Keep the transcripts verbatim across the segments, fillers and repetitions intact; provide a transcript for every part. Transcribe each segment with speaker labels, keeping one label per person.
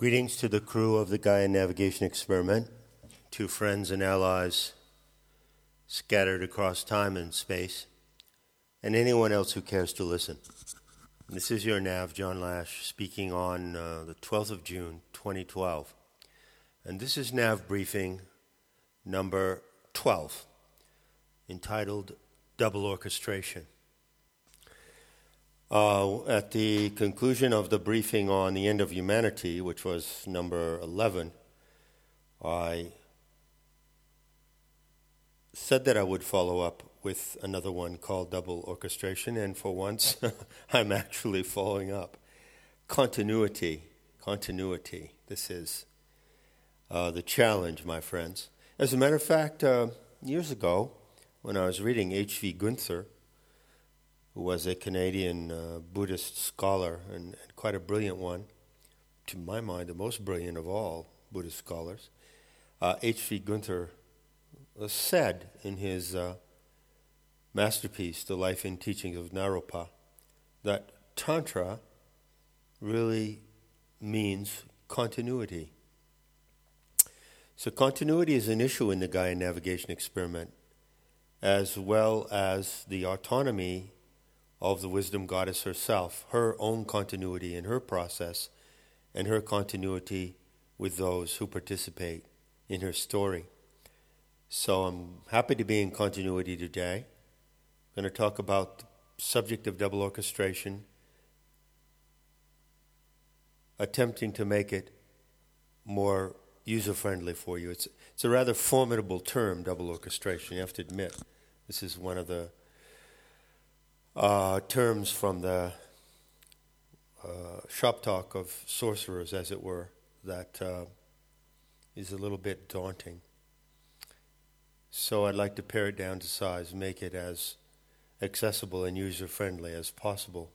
Speaker 1: Greetings to the crew of the Gaia Navigation Experiment, to friends and allies scattered across time and space, and anyone else who cares to listen. This is your Nav, John Lash, speaking on uh, the twelfth of June, twenty twelve. And this is Nav Briefing number twelve, entitled Double Orchestration. Uh, at the conclusion of the briefing on the end of humanity, which was number eleven, I said that I would follow up with another one called Double Orchestration, and for once, I'm actually following up. Continuity, continuity. This is uh, the challenge, my friends. As a matter of fact, uh, years ago, when I was reading H V Gunther, who was a Canadian uh, Buddhist scholar, and, and quite a brilliant one, to my mind, the most brilliant of all Buddhist scholars. Uh, H V Gunther said in his uh, masterpiece, The Life and Teachings of Naropa, that Tantra really means continuity. So continuity is an issue in the Gaia Navigation Experiment, as well as the autonomy of the wisdom goddess herself, her own continuity in her process, and her continuity with those who participate in her story. So I'm happy to be in continuity today. I'm going to talk about the subject of double orchestration, attempting to make it more user-friendly for you. It's, it's a rather formidable term, double orchestration, you have to admit. This is one of the Uh, terms from the uh, shop talk of sorcerers, as it were, that uh, is a little bit daunting. So I'd like to pare it down to size, make it as accessible and user-friendly as possible.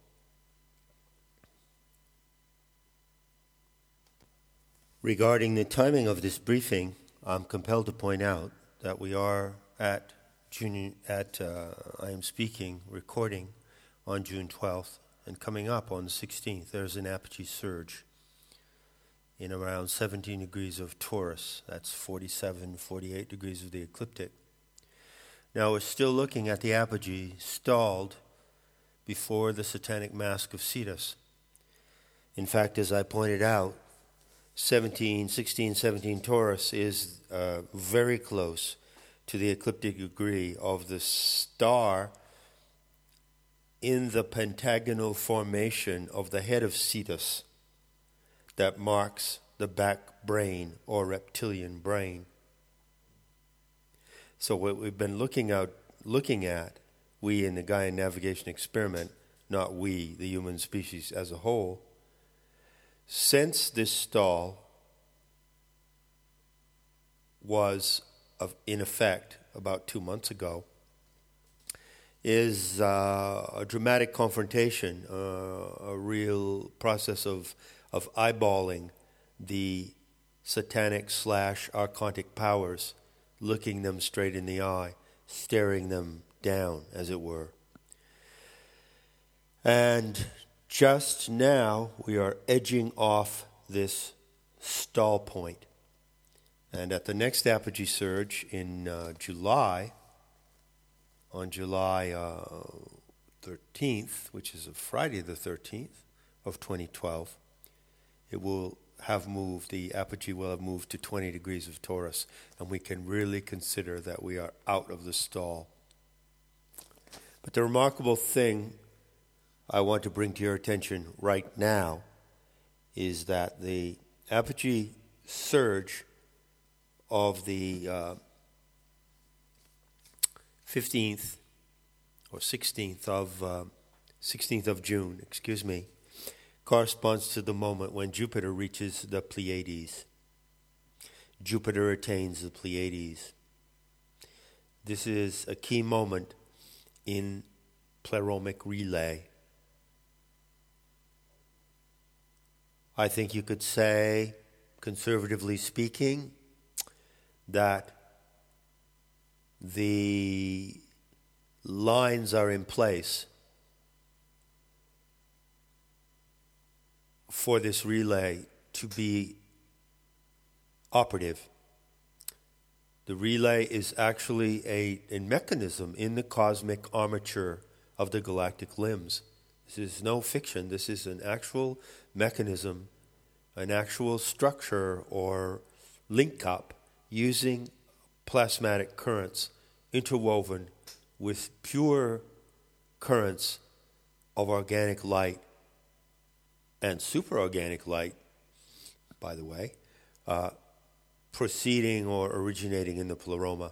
Speaker 1: Regarding the timing of this briefing, I'm compelled to point out that we are at June, at uh, I am speaking, recording on June twelfth, and coming up on the sixteenth, there's an apogee surge in around seventeen degrees of Taurus. That's forty-seven, forty-eight degrees of the ecliptic. Now we're still looking at the apogee stalled before the satanic mask of Cetus. In fact, as I pointed out, seventeen, sixteen, seventeen Taurus is uh, very close to the ecliptic degree of the star in the pentagonal formation of the head of Cetus that marks the back brain or reptilian brain. So what we've been looking out, looking at, we in the Gaia Navigation Experiment, not we, the human species as a whole, since this stall was of, in effect, about two months ago, is uh, a dramatic confrontation, uh, a real process of of eyeballing the satanic slash archontic powers, looking them straight in the eye, staring them down, as it were. And just now, we are edging off this stall point. And at the next apogee surge in uh, July, on July uh, thirteenth, which is a Friday the thirteenth of twenty twelve, it will have moved, the apogee will have moved to twenty degrees of Taurus, and we can really consider that we are out of the stall. But the remarkable thing I want to bring to your attention right now is that the apogee surge of the uh, fifteenth or sixteenth of uh, sixteenth of June, excuse me, corresponds to the moment when Jupiter reaches the Pleiades. Jupiter attains the Pleiades. This is a key moment in pleromic relay. I think you could say, conservatively speaking, that the lines are in place for this relay to be operative. The relay is actually a, a mechanism in the cosmic armature of the galactic limbs. This is no fiction. This is an actual mechanism, an actual structure or link-up using plasmatic currents interwoven with pure currents of organic light and superorganic light, by the way, uh, proceeding or originating in the pleroma.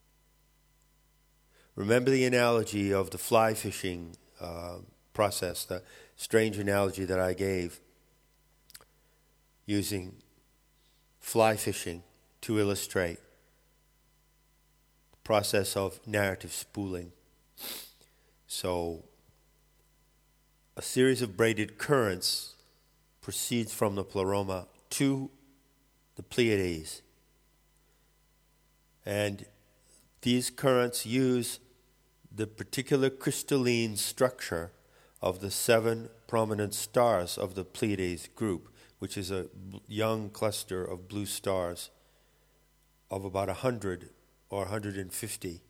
Speaker 1: Remember the analogy of the fly fishing uh, process, the strange analogy that I gave, using fly fishing to illustrate the process of narrative spooling. So, a series of braided currents proceeds from the pleroma to the Pleiades. And these currents use the particular crystalline structure of the seven prominent stars of the Pleiades group, which is a young cluster of blue stars of about one hundred or one hundred fifty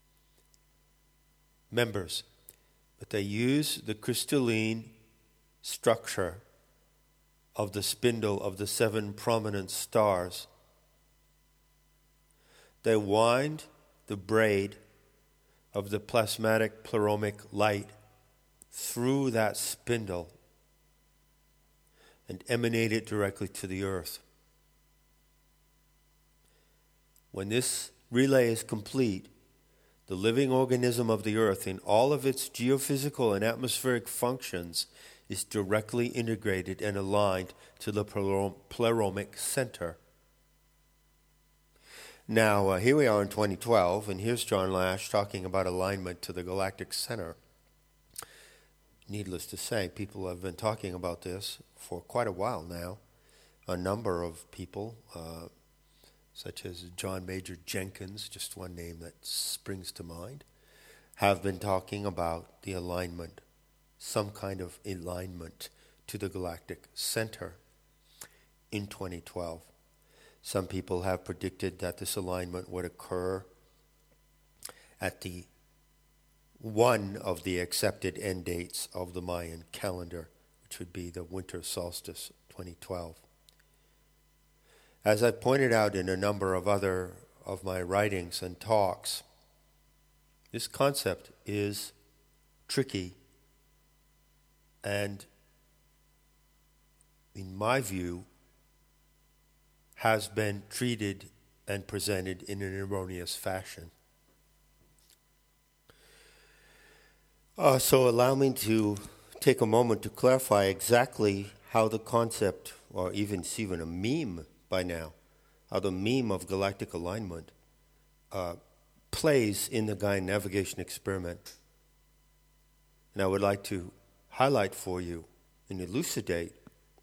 Speaker 1: members. But they use the crystalline structure of the spindle of the seven prominent stars. They wind the braid of the plasmatic pleromic light through that spindle and emanate it directly to the earth. When this relay is complete, the living organism of the earth in all of its geophysical and atmospheric functions is directly integrated and aligned to the pleromic center. Now, uh, here we are in twenty twelve, and here's John Lash talking about alignment to the galactic center. Needless to say, people have been talking about this for quite a while now. A number of people, uh, such as John Major Jenkins, just one name that springs to mind, have been talking about the alignment, some kind of alignment to the galactic center in twenty twelve. Some people have predicted that this alignment would occur at the one of the accepted end dates of the Mayan calendar, which would be the winter solstice twenty twelve. As I pointed out in a number of other of my writings and talks, this concept is tricky and, in my view, has been treated and presented in an erroneous fashion. Uh, so allow me to take a moment to clarify exactly how the concept, or even it's even a meme by now, how the meme of galactic alignment uh, plays in the Gaian navigation experiment. And I would like to highlight for you and elucidate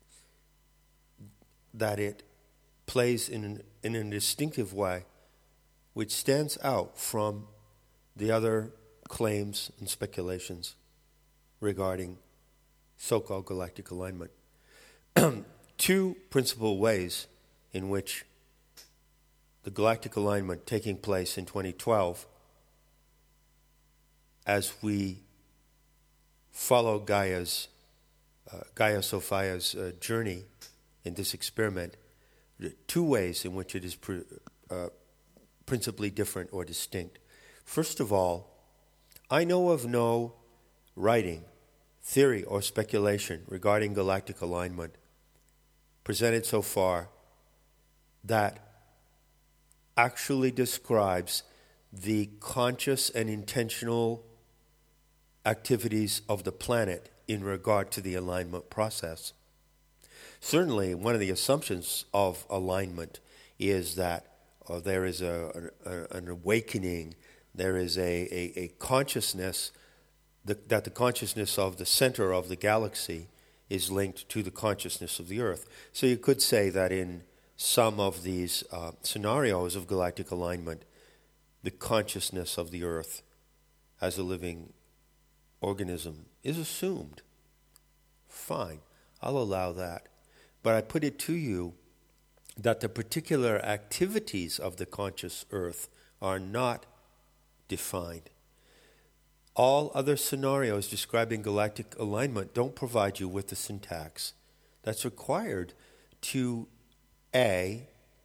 Speaker 1: that it plays in an, in a distinctive way which stands out from the other claims and speculations regarding so-called galactic alignment. Two principal ways in which the galactic alignment taking place in twenty twelve, as we follow Gaia's, uh, Gaia Sophia's uh, journey in this experiment, two ways in which it is pr- uh, principally different or distinct. First of all, I know of no writing, theory, or speculation regarding galactic alignment presented so far that actually describes the conscious and intentional activities of the planet in regard to the alignment process. Certainly, one of the assumptions of alignment is that uh, there is a, a, an awakening, there is a, a, a consciousness, the, that the consciousness of the center of the galaxy is linked to the consciousness of the Earth. So you could say that in some of these uh, scenarios of galactic alignment, the consciousness of the Earth as a living organism is assumed. Fine, I'll allow that. but I put it to you that the particular activities of the conscious earth are not defined. All other scenarios describing galactic alignment don't provide you with the syntax that's required to A,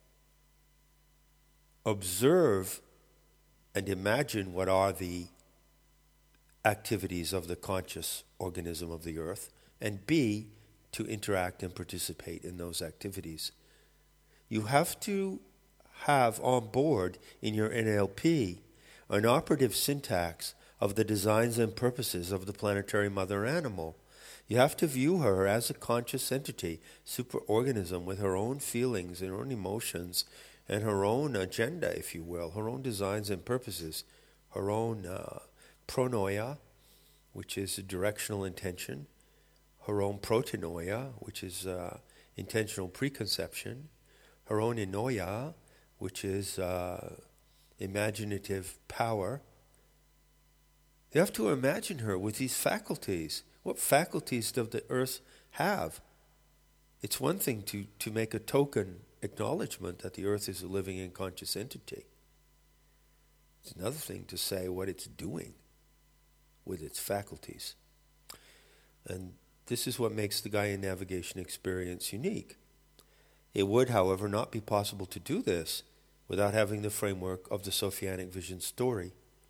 Speaker 1: observe and imagine what are the activities of the conscious organism of the earth, and B, to interact and participate in those activities. You have to have on board in your N L P an operative syntax of the designs and purposes of the planetary mother animal. You have to view her as a conscious entity, superorganism with her own feelings and her own emotions and her own agenda, if you will, her own designs and purposes, her own uh, pronoia, which is a directional intention, her own protenoia, which is uh, intentional preconception, her own enoia, which is uh, imaginative power. You have to imagine her with these faculties. What faculties does the earth have? It's one thing to, to make a token acknowledgement that the earth is a living and conscious entity. It's another thing to say what it's doing with its faculties. And this is what makes the Gaian navigation experience unique. It would, however, not be possible to do this without having the framework of the Sophianic vision story.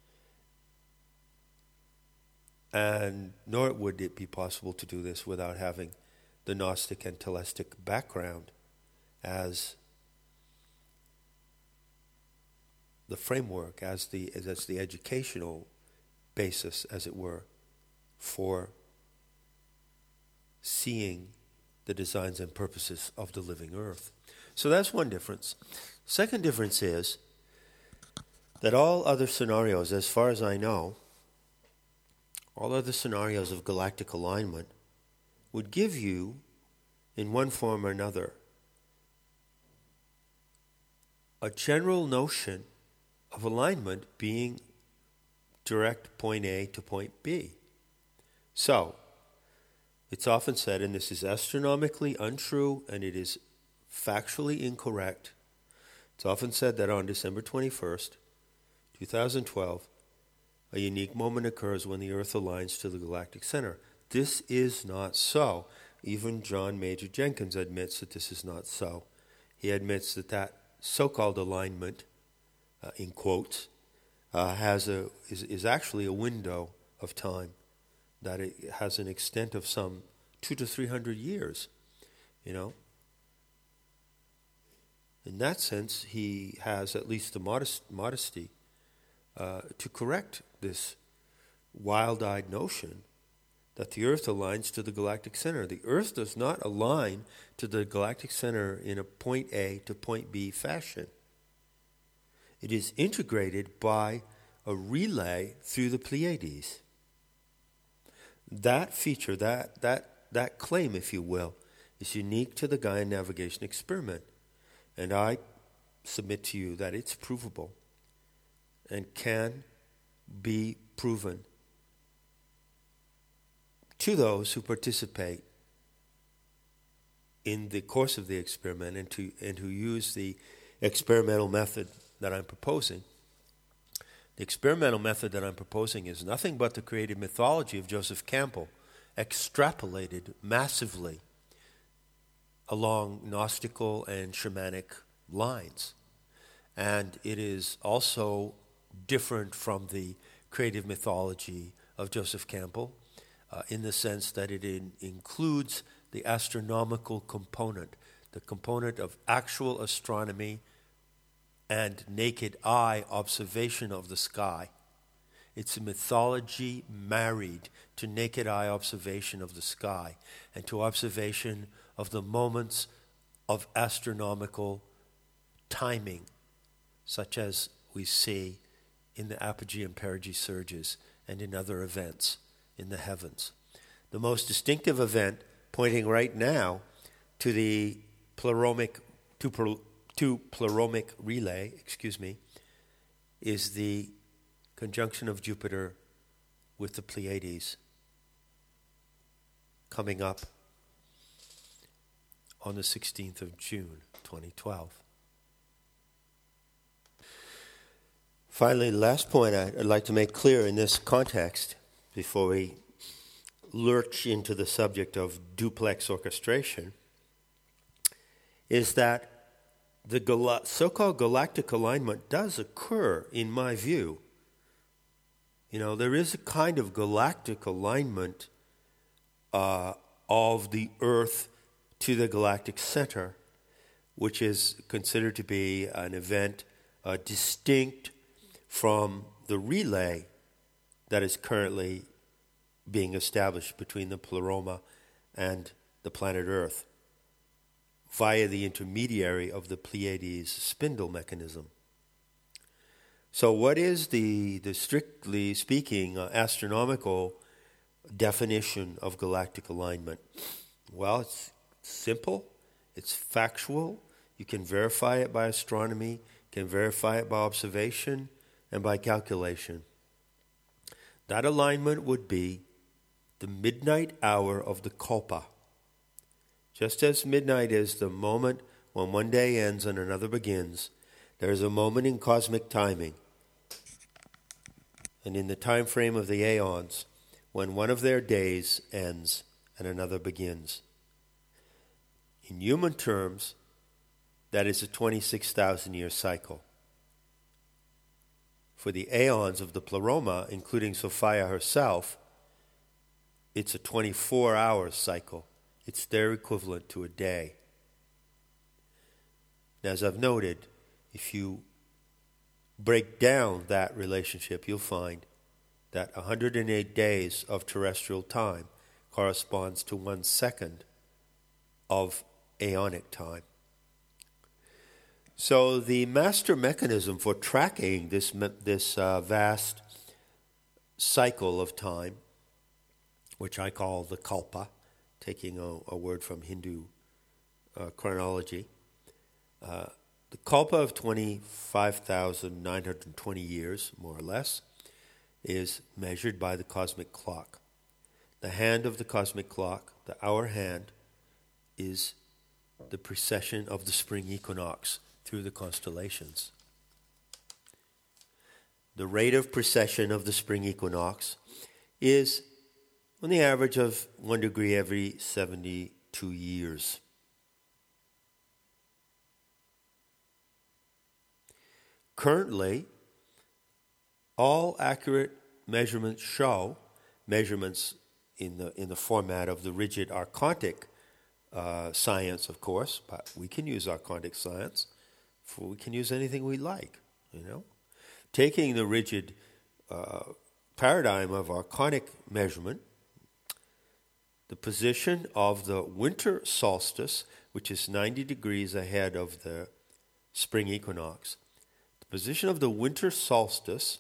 Speaker 1: And nor would it be possible to do this without having the Gnostic and Telestic background as the framework, as the as the educational basis, as it were, for seeing the designs and purposes of the living earth. So that's one difference. Second difference is that all other scenarios, as far as I know, all other scenarios of galactic alignment would give you, in one form or another, a general notion of alignment being direct point A to point B. So, it's often said, and this is astronomically untrue and it is factually incorrect, it's often said that on December twenty-first, twenty twelve, a unique moment occurs when the Earth aligns to the galactic center. This is not so. Even John Major Jenkins admits that this is not so. He admits that that so-called alignment, uh, in quotes, uh, has a is, is actually a window of time, that it has an extent of some two to three hundred years, you know. In that sense, he has at least the modest, modesty uh, to correct this wild-eyed notion that the Earth aligns to the galactic center. The Earth does not align to the galactic center in a point A to point B fashion. It is integrated by a relay through the Pleiades. That feature, that that that claim, if you will, is unique to the Gaian navigation experiment. And I submit to you that it's provable and can be proven to those who participate in the course of the experiment and to and who use the experimental method that I'm proposing. The experimental method that I'm proposing is nothing but the creative mythology of Joseph Campbell, extrapolated massively along Gnostical and shamanic lines. And it is also different from the creative mythology of Joseph Campbell uh, in the sense that it in, includes the astronomical component, the component of actual astronomy and naked eye observation of the sky. It's a mythology married to naked eye observation of the sky and to observation of the moments of astronomical timing, such as we see in the apogee and perigee surges and in other events in the heavens. The most distinctive event, pointing right now to the pleromic, to, pler, to pleromic relay, excuse me, is the conjunction of Jupiter with the Pleiades coming up on the sixteenth of June, twenty twelve. Finally, the last point I'd like to make clear in this context, before we lurch into the subject of duplex orchestration, is that the gal- so-called galactic alignment does occur, in my view. You know, there is a kind of galactic alignment uh, of the Earth to the galactic center, which is considered to be an event uh, distinct from the relay that is currently being established between the Pleroma and the planet Earth via the intermediary of the Pleiades spindle mechanism. So what is the, the strictly speaking uh, astronomical definition of galactic alignment? Well, it's simple, it's factual, you can verify it by astronomy, you can verify it by observation and by calculation. That alignment would be the midnight hour of the Kalpa. Just as midnight is the moment when one day ends and another begins, there is a moment in cosmic timing and in the time frame of the aeons when one of their days ends and another begins. In human terms, that is a twenty-six thousand year cycle. For the aeons of the Pleroma, including Sophia herself, it's a twenty-four hour cycle. It's their equivalent to a day. And as I've noted, if you break down that relationship, you'll find that one hundred eight days of terrestrial time corresponds to one second of aeonic time. So the master mechanism for tracking this this uh, vast cycle of time, which I call the Kalpa, taking a, a word from Hindu uh, chronology, uh, the Kalpa of twenty-five thousand nine hundred twenty years, more or less, is measured by the cosmic clock. The hand of the cosmic clock, the hour hand, is the precession of the spring equinox through the constellations. The rate of precession of the spring equinox is on the average of one degree every seventy-two years. Currently, all accurate measurements show, measurements in the in the format of the rigid archontic uh, science, of course, but we can use archontic science, for we can use anything we like, you know. Taking the rigid uh, paradigm of archonic measurement, the position of the winter solstice, which is ninety degrees ahead of the spring equinox, the position of the winter solstice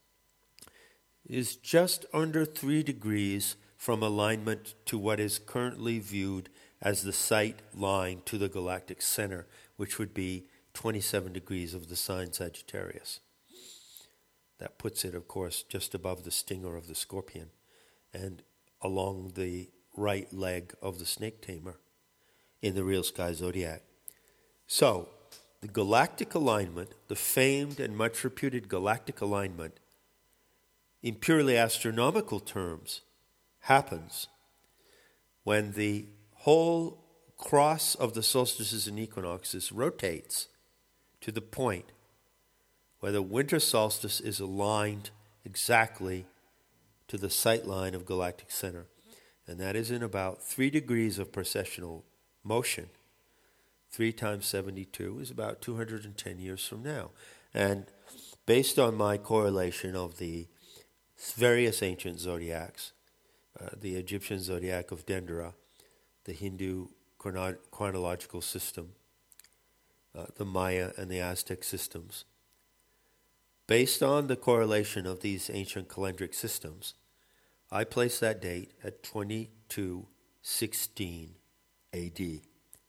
Speaker 1: is just under three degrees from alignment to what is currently viewed as the sight line to the galactic center, which would be twenty-seven degrees of the sign Sagittarius. That puts it, of course, just above the stinger of the scorpion and along the right leg of the snake tamer in the real sky zodiac. So, the galactic alignment, the famed and much reputed galactic alignment, in purely astronomical terms, happens when the whole cross of the solstices and equinoxes rotates to the point where the winter solstice is aligned exactly to the sight line of galactic center. And that is in about three degrees of precessional motion. Three times seventy-two is about two hundred ten years from now. And based on my correlation of the various ancient zodiacs, uh, the Egyptian zodiac of Dendera, the Hindu chrono- chronological system, uh, the Maya and the Aztec systems, based on the correlation of these ancient calendric systems, I place that date at twenty-two sixteen A D,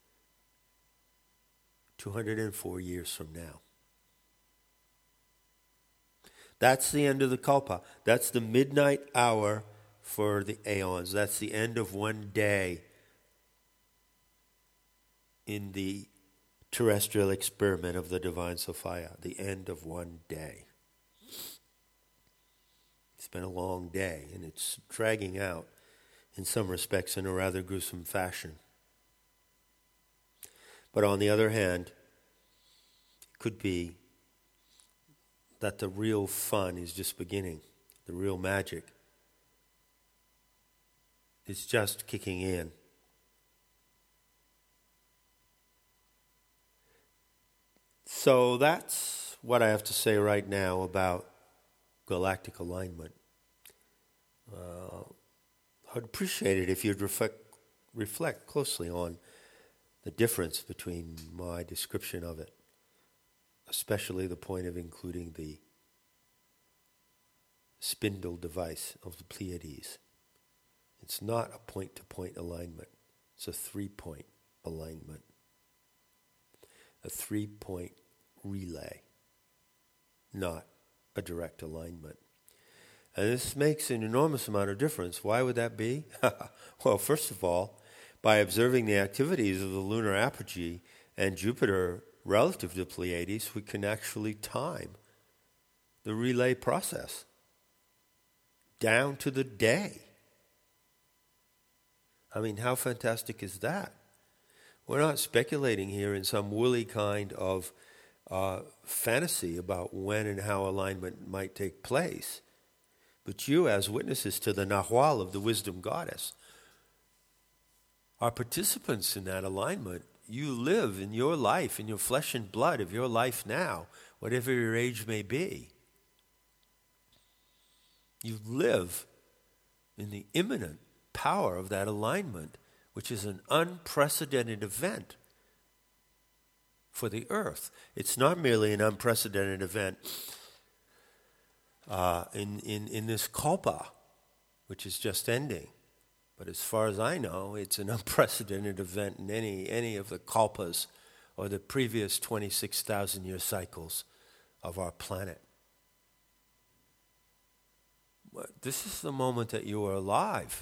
Speaker 1: two hundred four years from now. That's the end of the Kalpa. That's the midnight hour for the aeons. That's the end of one day. in the terrestrial experiment of the divine Sophia, the end of one day. It's been a long day, and it's dragging out, in some respects, in a rather gruesome fashion. But on the other hand, it could be that the real fun is just beginning. The real magic is just kicking in. So that's what I have to say right now about galactic alignment. Uh, I'd appreciate it if you'd reflect, reflect closely on the difference between my description of it, especially the point of including the spindle device of the Pleiades. It's not a point-to-point alignment. It's a three-point alignment. A three-point relay, not a direct alignment. And this makes an enormous amount of difference. Why would that be? Well, first of all, by observing the activities of the lunar apogee and Jupiter relative to Pleiades, we can actually time the relay process down to the day. I mean, how fantastic is that? We're not speculating here in some woolly kind of uh, fantasy about when and how alignment might take place. But you, as witnesses to the Nahual of the wisdom goddess, are participants in that alignment. You live in your life, in your flesh and blood of your life now, whatever your age may be. You live in the imminent power of that alignment, which is an unprecedented event for the earth. It's not merely an unprecedented event uh, in, in, in this kalpa, which is just ending. But as far as I know, it's an unprecedented event in any, any of the kalpas or the previous twenty-six thousand year cycles of our planet. This is the moment that you are alive.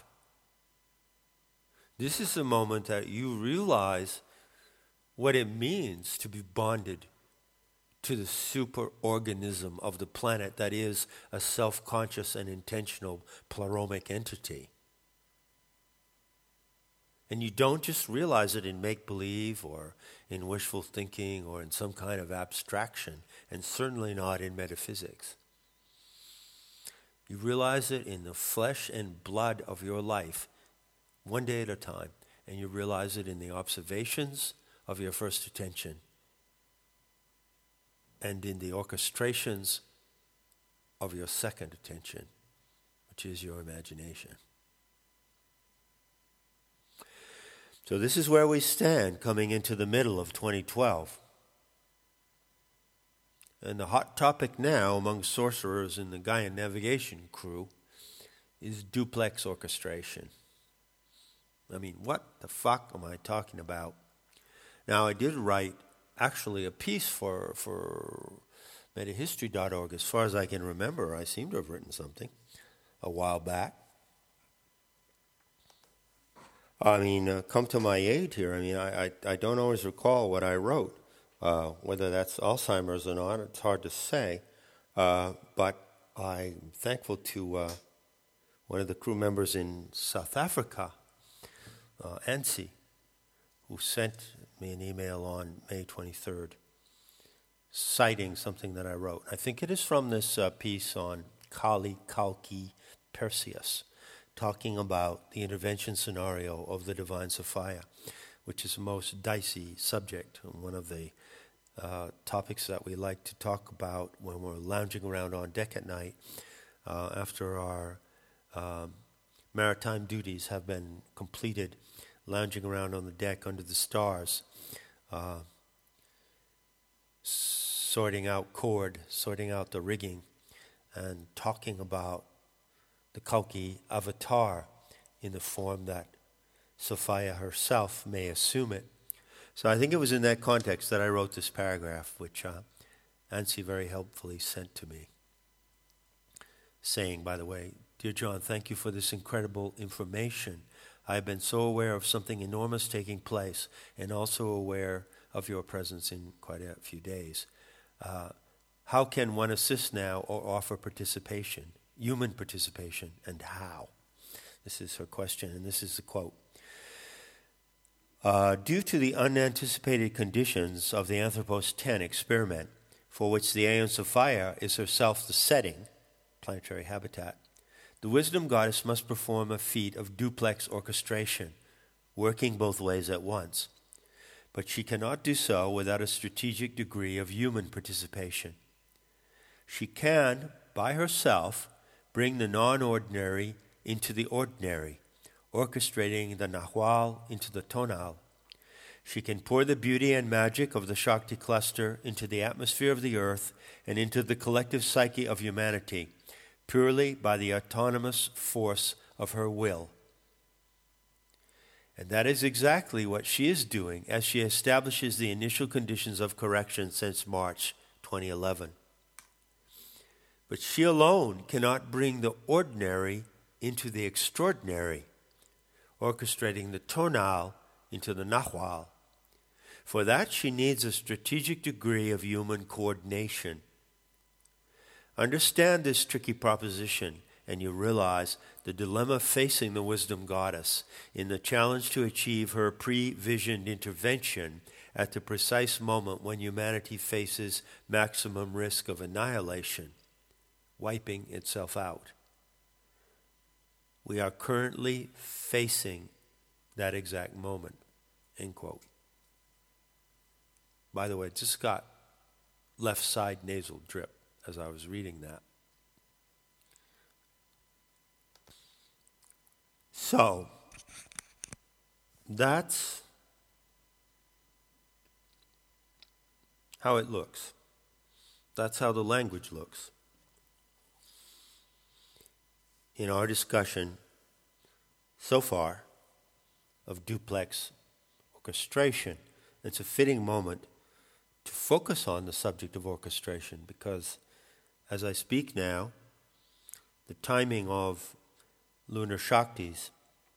Speaker 1: This is the moment that you realize what it means to be bonded to the superorganism of the planet that is a self-conscious and intentional pleromic entity. And you don't just realize it in make-believe or in wishful thinking or in some kind of abstraction, and certainly not in metaphysics. You realize it in the flesh and blood of your life, one day at a time, and you realize it in the observations of your first attention and in the orchestrations of your second attention, which is your imagination. So this is where we stand coming into the middle of twenty twelve. And the hot topic now among sorcerers in the Gaian navigation crew is duplex orchestration. I mean, what the fuck am I talking about? Now, I did write actually a piece for, for metahistory dot org. As far as I can remember, I seem to have written something a while back. I mean, uh, come to my aid here. I mean, I, I, I don't always recall what I wrote. Uh, whether that's Alzheimer's or not, it's hard to say. Uh, but I'm thankful to uh, one of the crew members in South Africa, uh, Ansi, who sent me an email on May twenty-third, citing something that I wrote. I think it is from this uh, piece on Kali, Kalki, Perseus, talking about the intervention scenario of the Divine Sophia, which is the most dicey subject, one of the uh, topics that we like to talk about when we're lounging around on deck at night uh, after our um, maritime duties have been completed, lounging around on the deck under the stars, uh, sorting out cord, sorting out the rigging, and talking about the Kalki avatar in the form that Sophia herself may assume it. So I think it was in that context that I wrote this paragraph, which uh, Ansi very helpfully sent to me, saying, by the way, "Dear John, thank you for this incredible information I have been so aware of something enormous taking place, and also aware of your presence in quite a few days. Uh, how can one assist now or offer participation, human participation, and how? This is her question, and this is the quote. Uh, due to the unanticipated conditions of the Anthropos ten experiment, for which the Aeons of Fire is herself the setting, planetary habitat, the wisdom goddess must perform a feat of duplex orchestration, working both ways at once. But she cannot do so without a strategic degree of human participation. She can, by herself, bring the non-ordinary into the ordinary, orchestrating the Nahual into the tonal. She can pour the beauty and magic of the Shakti cluster into the atmosphere of the earth and into the collective psyche of humanity, purely by the autonomous force of her will. And that is exactly what she is doing as she establishes the initial conditions of correction since March twenty eleven. But she alone cannot bring the ordinary into the extraordinary, orchestrating the tonal into the Nahual. For that, she needs a strategic degree of human coordination. Understand this tricky proposition, and you realize the dilemma facing the wisdom goddess in the challenge to achieve her pre-visioned intervention at the precise moment when humanity faces maximum risk of annihilation, wiping itself out. We are currently facing that exact moment, end quote. By the way, just got left side nasal drip as I was reading that. So, that's how it looks. That's how the language looks. In our discussion so far of duplex orchestration, it's a fitting moment to focus on the subject of orchestration because as I speak now, the timing of lunar Shaktis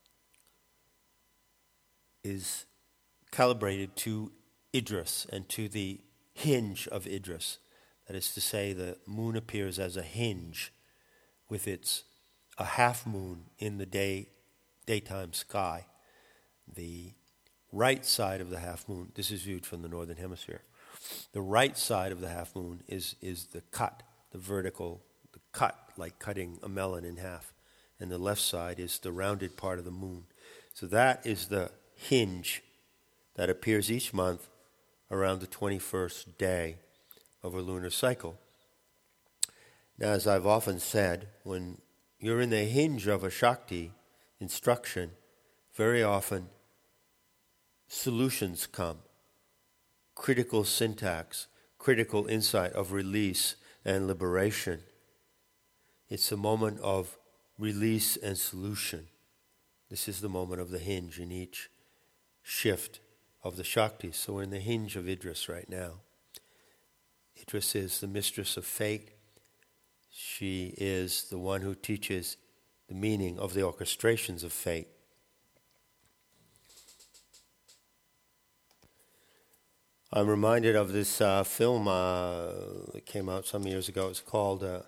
Speaker 1: is calibrated to Idris and to the hinge of Idris. That is to say, the moon appears as a hinge with its a half moon in the day daytime sky. The right side of the half moon, this is viewed from the northern hemisphere, the right side of the half moon is, is the cut, the vertical, the cut, like cutting a melon in half. And the left side is the rounded part of the moon. So that is the hinge that appears each month around the twenty-first day of a lunar cycle. Now, as I've often said, when you're in the hinge of a Shakti instruction, very often solutions come, critical syntax, critical insight of release and liberation. It's a moment of release and solution. This is the moment of the hinge in each shift of the Shakti. So we're in the hinge of Idris right now. Idris is the mistress of fate. She is the one who teaches the meaning of the orchestrations of fate. I'm reminded of this uh, film uh, that came out some years ago. It's called, uh,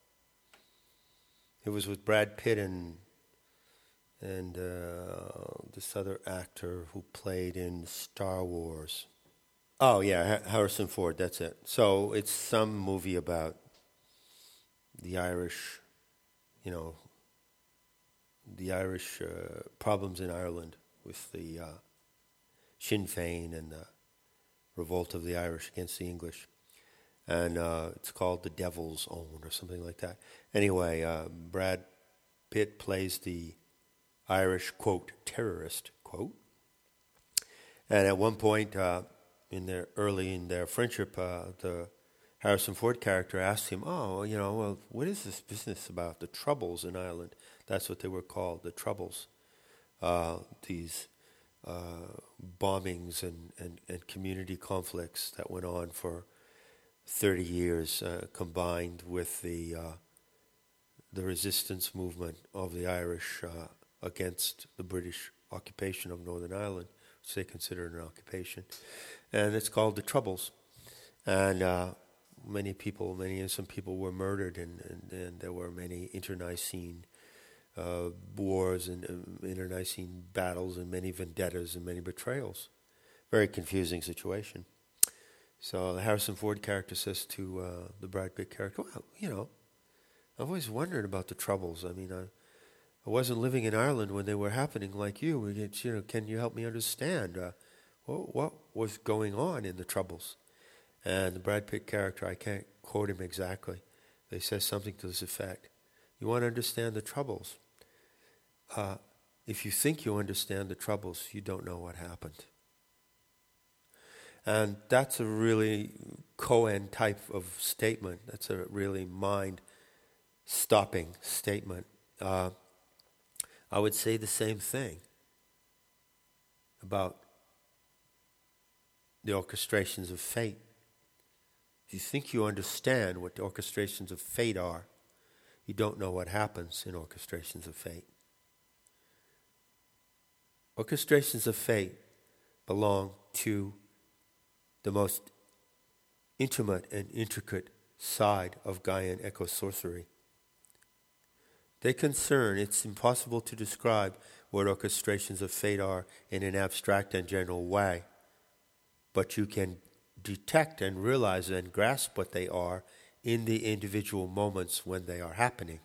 Speaker 1: it was with Brad Pitt and and uh, this other actor who played in Star Wars. Oh yeah, Harrison Ford, that's it. So it's some movie about the Irish, you know, the Irish uh, problems in Ireland with the uh, Sinn Féin and the revolt of the Irish against the English. And uh, it's called The Devil's Own or something like that. Anyway, uh, Brad Pitt plays the Irish, quote, terrorist, quote. And at one point, uh, in their early in their friendship, uh, the Harrison Ford character asked him, oh, you know, well, what is this business about the Troubles in Ireland? That's what they were called, the Troubles. Uh, these uh, bombings and, and, and community conflicts that went on for thirty years, uh, combined with the uh, the resistance movement of the Irish uh, against the British occupation of Northern Ireland, which they consider an occupation. And it's called the Troubles. And uh, many people, many innocent people were murdered, and, and, and there were many internecine uh, wars and uh, internecine battles and many vendettas and many betrayals. Very confusing situation. So the Harrison Ford character says to uh, the Brad Pitt character, well, you know, I've always wondered about the Troubles. I mean, I, I wasn't living in Ireland when they were happening like you. We get, you know, can you help me understand uh, what, what was going on in the Troubles? And the Brad Pitt character, I can't quote him exactly, but he says something to this effect. You want to understand the Troubles? Uh, if you think you understand the Troubles, you don't know what happened. And that's a really Cohen type of statement. That's a really mind-stopping statement. Uh, I would say the same thing about the orchestrations of fate. If you think you understand what the orchestrations of fate are, you don't know what happens in orchestrations of fate. Orchestrations of fate belong to the most intimate and intricate side of Gaian eco-sorcery. They concern, it's impossible to describe what orchestrations of fate are in an abstract and general way, but you can detect and realize and grasp what they are in the individual moments when they are happening.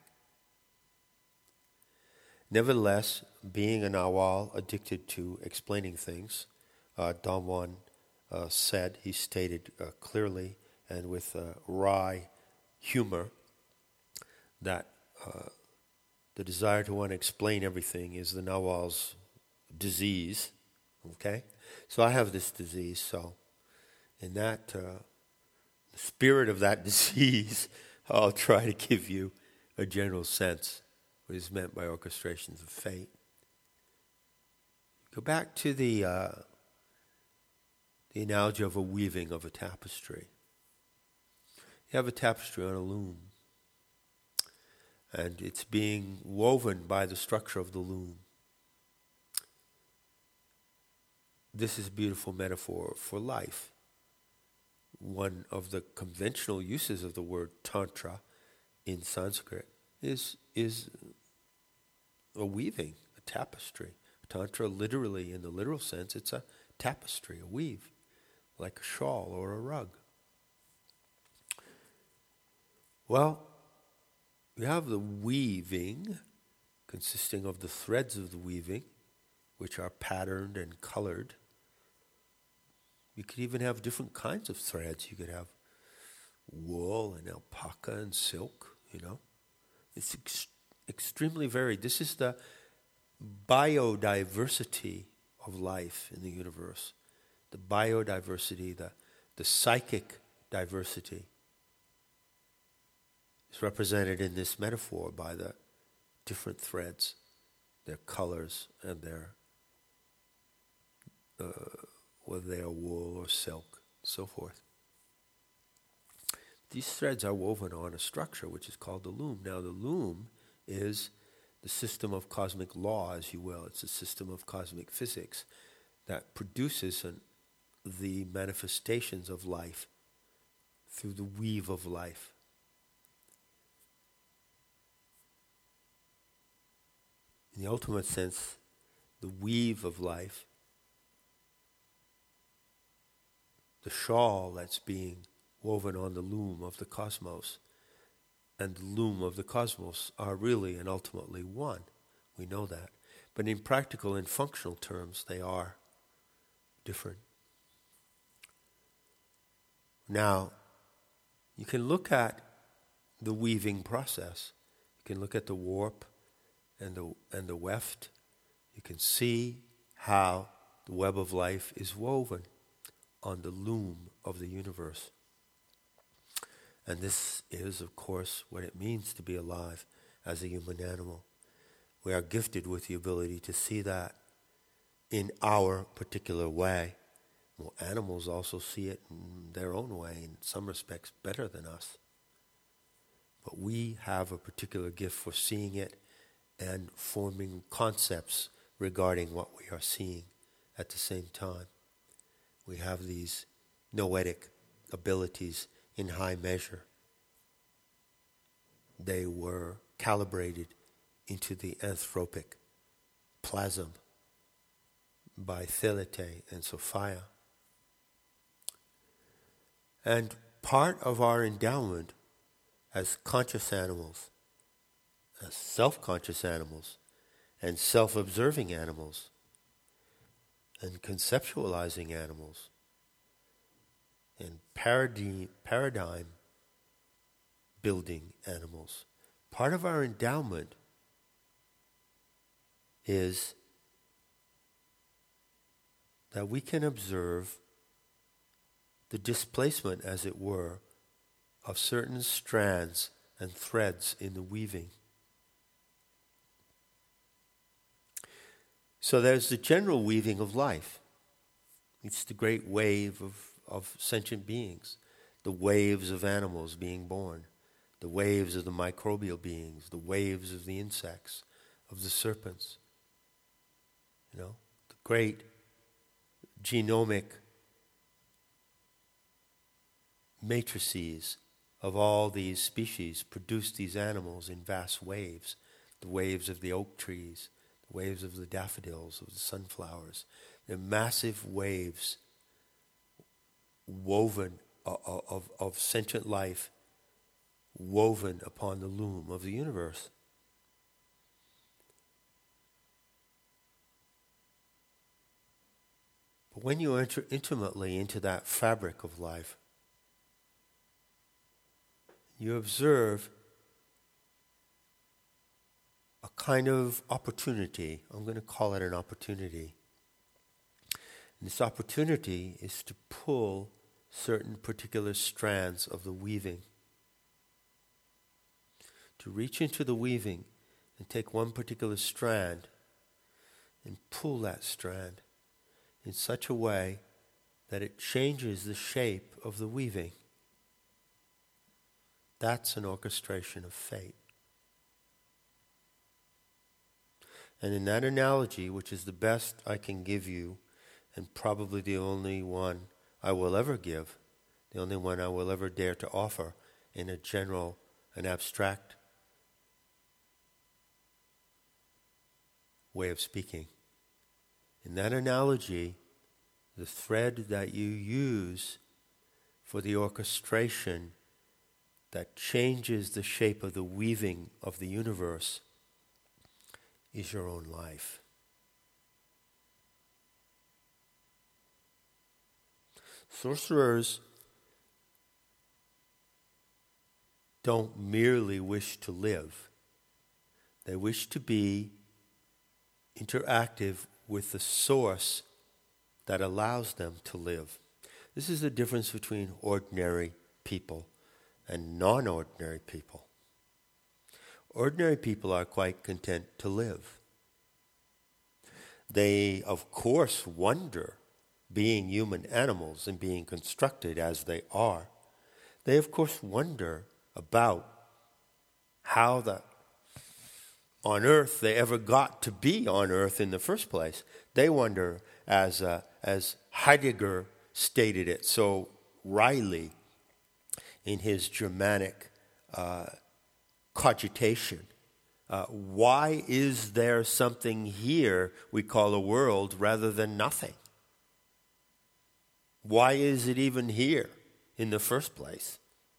Speaker 1: Nevertheless, being a Nawal addicted to explaining things, uh, Don Juan uh, said, he stated uh, clearly and with uh, wry humor that uh, the desire to want to explain everything is the Nawal's disease. Okay? So I have this disease, so in that uh, the spirit of that disease, I'll try to give you a general sense what is meant by orchestrations of fate. Go back to the uh, the analogy of a weaving of a tapestry. You have a tapestry on a loom, and it's being woven by the structure of the loom. This is a beautiful metaphor for life. One of the conventional uses of the word tantra in Sanskrit is is a weaving, a tapestry. Tantra, literally, in the literal sense, it's a tapestry, a weave, like a shawl or a rug. Well, you have the weaving, consisting of the threads of the weaving, which are patterned and colored. You could even have different kinds of threads. You could have wool and alpaca and silk, you know. It's ex- extremely varied. This is the biodiversity of life in the universe. The biodiversity, the, the psychic diversity is represented in this metaphor by the different threads, their colors, and their uh, whether they are wool or silk, so forth. These threads are woven on a structure which is called the loom. Now the loom is the system of cosmic law, as you will. It's a system of cosmic physics that produces an, the manifestations of life through the weave of life. In the ultimate sense, the weave of life, the shawl that's being woven on the loom of the cosmos, and the loom of the cosmos are really and ultimately one. We know that. But in practical and functional terms, they are different. Now, you can look at the weaving process. You can look at the warp and the and the weft. You can see how the web of life is woven on the loom of the universe. And this is, of course, what it means to be alive as a human animal. We are gifted with the ability to see that in our particular way. Well, animals also see it in their own way, in some respects better than us. But we have a particular gift for seeing it and forming concepts regarding what we are seeing at the same time. We have these noetic abilities in high measure. They were calibrated into the anthropic plasm by Thelete and Sophia. And part of our endowment as conscious animals, as self-conscious animals, and self-observing animals, and conceptualizing animals, and paradigm, paradigm building animals. Part of our endowment is that we can observe the displacement, as it were, of certain strands and threads in the weaving. So there's the general weaving of life. It's the great wave of, of sentient beings, the waves of animals being born, the waves of the microbial beings, the waves of the insects, of the serpents. You know, the great genomic matrices of all these species produce these animals in vast waves, the waves of the oak trees, the waves of the daffodils, of the sunflowers. They're massive waves woven of, of, of sentient life, woven upon the loom of the universe. But when you enter intimately into that fabric of life, you observe a kind of opportunity. I'm going to call it an opportunity. And this opportunity is to pull certain particular strands of the weaving. To reach into the weaving and take one particular strand and pull that strand in such a way that it changes the shape of the weaving. That's an orchestration of fate. And in that analogy, which is the best I can give you, and probably the only one I will ever give, the only one I will ever dare to offer in a general and abstract way of speaking. In that analogy, the thread that you use for the orchestration that changes the shape of the weaving of the universe is your own life. Sorcerers don't merely wish to live. They wish to be interactive with the source that allows them to live. This is the difference between ordinary people and non-ordinary people. Ordinary people are quite content to live. They, of course, wonder, being human animals and being constructed as they are, they, of course, wonder about how the, on earth they ever got to be on earth in the first place. They wonder, as, uh, as Heidegger stated it so wryly in his Germanic uh, cogitation, uh, why is there something here we call a world rather than nothing? Why is it even here in the first place?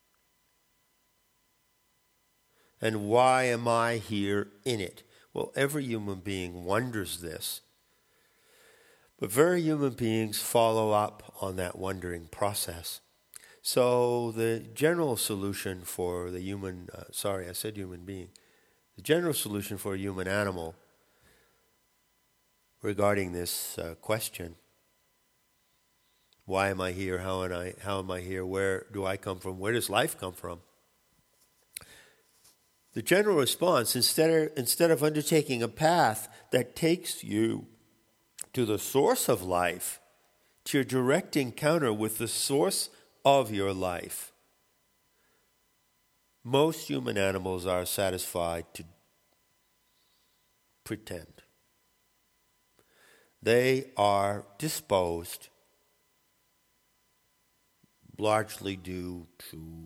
Speaker 1: And why am I here in it? Well, every human being wonders this. But very human beings follow up on that wondering process. So the general solution for the human, uh, sorry, I said human being, the general solution for a human animal regarding this uh, question, why am I here, how am I, how am I here, where do I come from, where does life come from? The general response, instead of, instead of undertaking a path that takes you to the source of life, to your direct encounter with the source of your life, most human animals are satisfied to pretend. they are disposed largely due to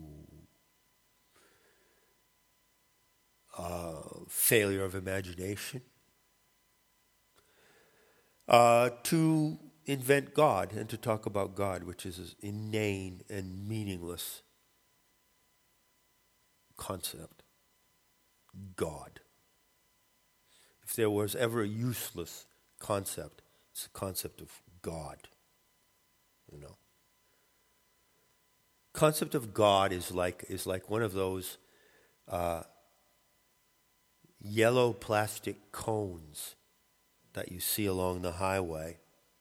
Speaker 1: uh, failure of imagination, uh, to invent God and to talk about God, which is an inane and meaningless concept. God. If there was ever a useless concept, it's the concept of God. You know, concept of God is like is like one of those uh, yellow plastic cones that you see along the highway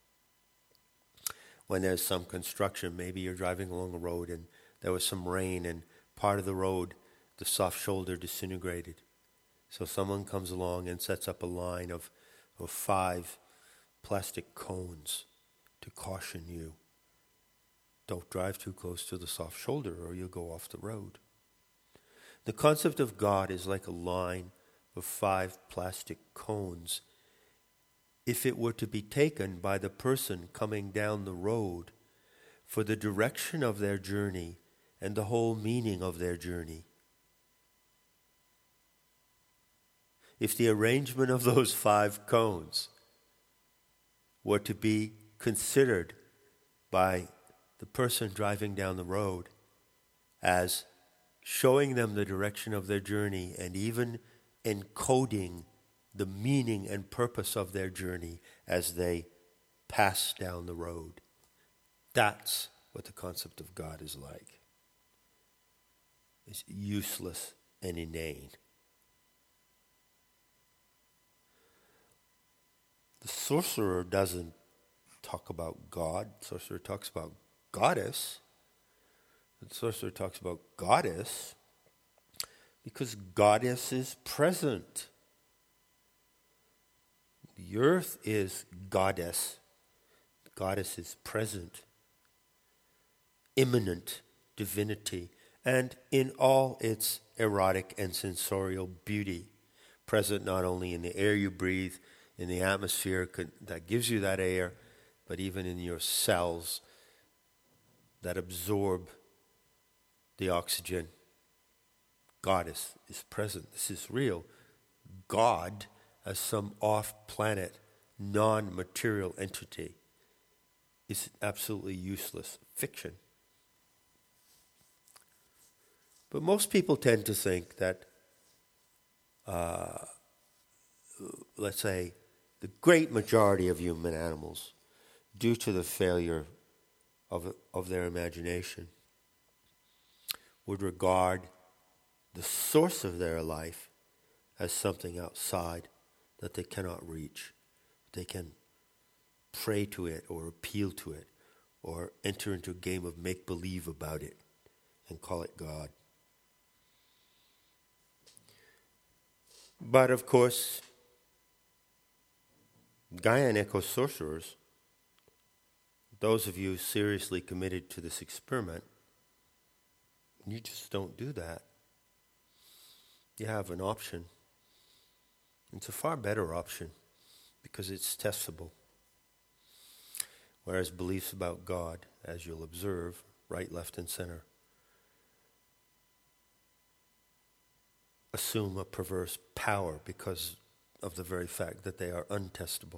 Speaker 1: when there's some construction. Maybe you're driving along a road and there was some rain and part of the road, the soft shoulder disintegrated. So someone comes along and sets up a line of, of five plastic cones to caution you. Don't drive too close to the soft shoulder or you'll go off the road. The concept of God is like a line of five plastic cones. If it were to be taken by the person coming down the road for the direction of their journey and the whole meaning of their journey, if the arrangement of those five cones were to be considered by the person driving down the road as showing them the direction of their journey and even encoding the meaning and purpose of their journey as they pass down the road, that's what the concept of God is like. It's useless and inane. The sorcerer doesn't talk about God. The sorcerer talks about goddess. The sorcerer talks about goddess because goddess is present. The earth is goddess. Goddess is present, immanent divinity, and in all its erotic and sensorial beauty, present not only in the air you breathe, in the atmosphere that gives you that air, but even in your cells that absorb the oxygen. Goddess is present. This is real. God as some off-planet, non-material entity is absolutely useless fiction. But most people tend to think that, uh, let's say, the great majority of human animals, due to the failure of, of their imagination, would regard the source of their life as something outside that they cannot reach. They can pray to it or appeal to it or enter into a game of make-believe about it and call it God. But of course, Gaian eco-sorcerers, those of you seriously committed to this experiment, you just don't do that. You have an option. It's a far better option because it's testable. Whereas beliefs about God, as you'll observe, right, left, and center, assume a perverse power because of the very fact that they are untestable.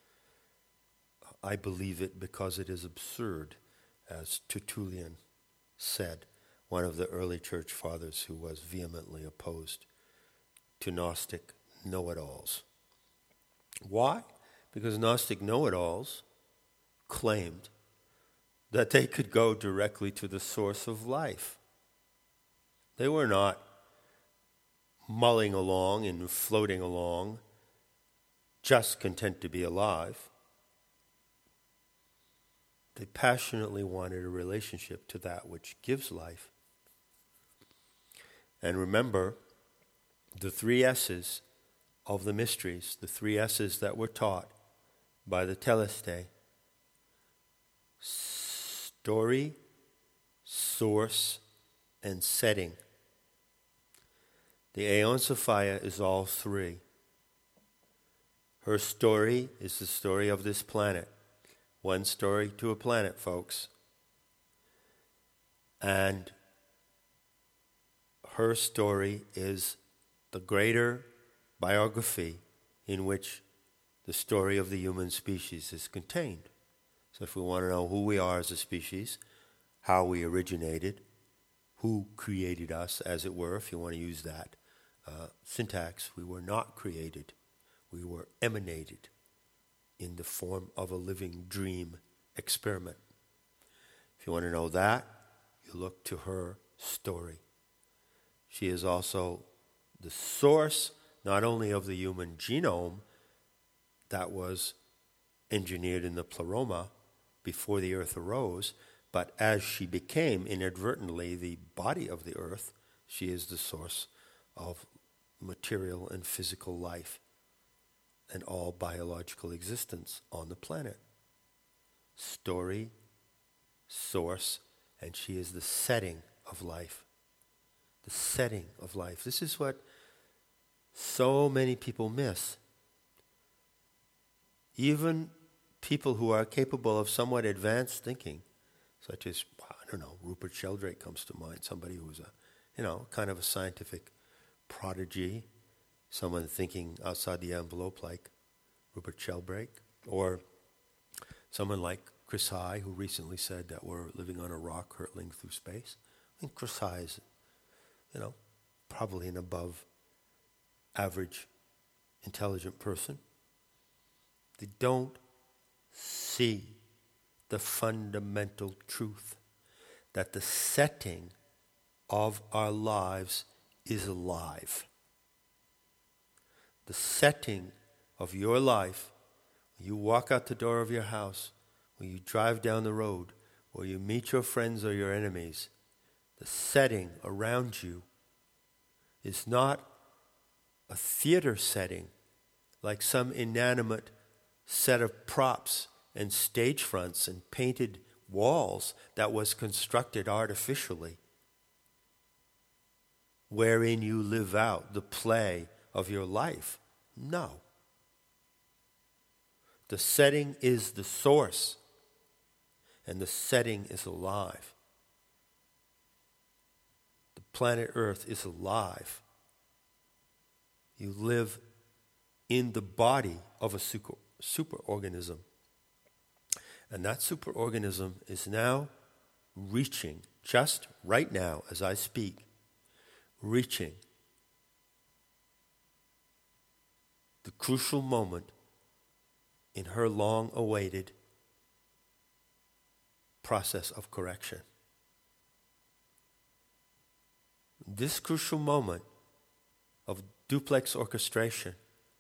Speaker 1: I believe it because it is absurd, as Tertullian said, one of the early church fathers who was vehemently opposed to Gnostic know-it-alls. Why? Because Gnostic know-it-alls claimed that they could go directly to the source of life. They were not mulling along and floating along, just content to be alive. They passionately wanted a relationship to that which gives life. And remember, the three S's of the mysteries, the three S's that were taught by the Telestai: story, source, and setting. The Aeon Sophia is all three. Her story is the story of this planet. One story to a planet, folks. And her story is the greater biography in which the story of the human species is contained. So if we want to know who we are as a species, how we originated, who created us, as it were, if you want to use that uh, syntax, we were not created. We were emanated in the form of a living dream experiment. If you want to know that, you look to her story. She is also the source not only of the human genome that was engineered in the pleroma before the earth arose, but as she became inadvertently the body of the earth, she is the source of material and physical life and all biological existence on the planet. Story, source, and she is the setting of life. The setting of life. This is what so many people miss. Even people who are capable of somewhat advanced thinking, such as, I don't know, Rupert Sheldrake comes to mind, somebody who's a, you know, kind of a scientific prodigy, someone thinking outside the envelope like Rupert Sheldrake, or someone like Chris High, who recently said that we're living on a rock hurtling through space. I think Chris High is, you know, probably an above average intelligent person. They don't see the fundamental truth that the setting of our lives is alive. The setting of your life, when you walk out the door of your house, when you drive down the road, or you meet your friends or your enemies, the setting around you is not a theater setting like some inanimate set of props and stage fronts and painted walls that was constructed artificially, wherein you live out the play of your life. No. The setting is the source, and the setting is alive. The planet Earth is alive. You live in the body of a super, superorganism. And that superorganism is now reaching, just right now as I speak, reaching the crucial moment in her long-awaited process of correction. This crucial moment of duplex orchestration